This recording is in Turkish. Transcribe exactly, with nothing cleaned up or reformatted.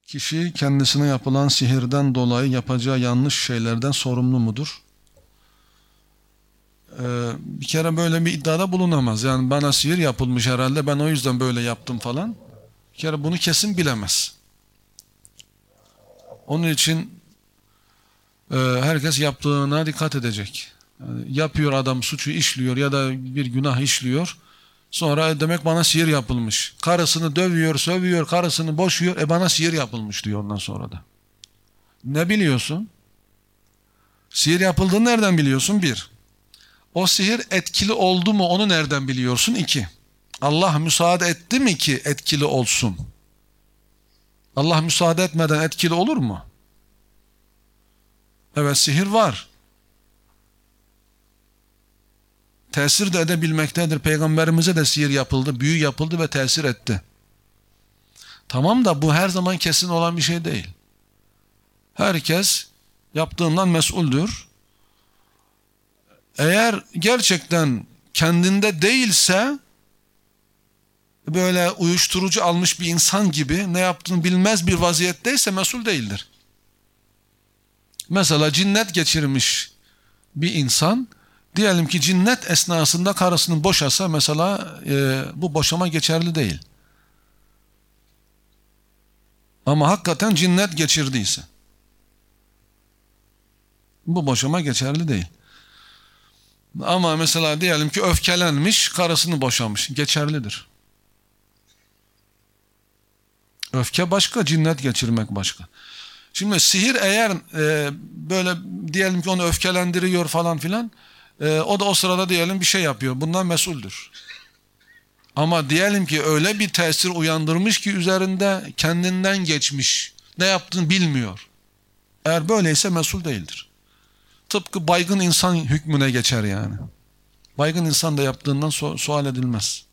Kişi kendisine yapılan sihirden dolayı yapacağı yanlış şeylerden sorumlu mudur? Ee, bir kere böyle bir iddiada bulunamaz. Yani bana sihir yapılmış herhalde, ben o yüzden böyle yaptım falan. Bir kere bunu kesin bilemez. Onun için e, herkes yaptığına dikkat edecek. Yani yapıyor adam, suçu işliyor ya da bir günah işliyor. Sonra demek bana sihir yapılmış. Karısını dövüyor, sövüyor, karısını boşuyor. E bana sihir yapılmış diyor ondan sonra da. Ne biliyorsun? Sihir yapıldığını nereden biliyorsun? Bir. O sihir etkili oldu mu onu nereden biliyorsun? İki. Allah müsaade etti mi ki etkili olsun? Allah müsaade etmeden etkili olur mu? Evet, sihir var. Tesir de edebilmektedir. Peygamberimize de sihir yapıldı, büyü yapıldı ve tesir etti. Tamam da bu her zaman kesin olan bir şey değil. Herkes yaptığından mesuldür. Eğer gerçekten kendinde değilse, böyle uyuşturucu almış bir insan gibi ne yaptığını bilmez bir vaziyetteyse mesul değildir. Mesela cinnet geçirmiş bir insan, diyelim ki cinnet esnasında karısını boşasa mesela, e, bu boşama geçerli değil. Ama hakikaten cinnet geçirdiyse bu boşama geçerli değil. Ama mesela diyelim ki öfkelenmiş, karısını boşamış, geçerlidir. Öfke başka, cinnet geçirmek başka. Şimdi sihir eğer e, böyle diyelim ki onu öfkelendiriyor falan filan, e, o da o sırada diyelim bir şey yapıyor. Bundan mesuldür. Ama diyelim ki öyle bir tesir uyandırmış ki üzerinde kendinden geçmiş. Ne yaptığını bilmiyor. Eğer böyleyse mesul değildir. Tıpkı baygın insan hükmüne geçer yani. Baygın insan da yaptığından su sual edilmez.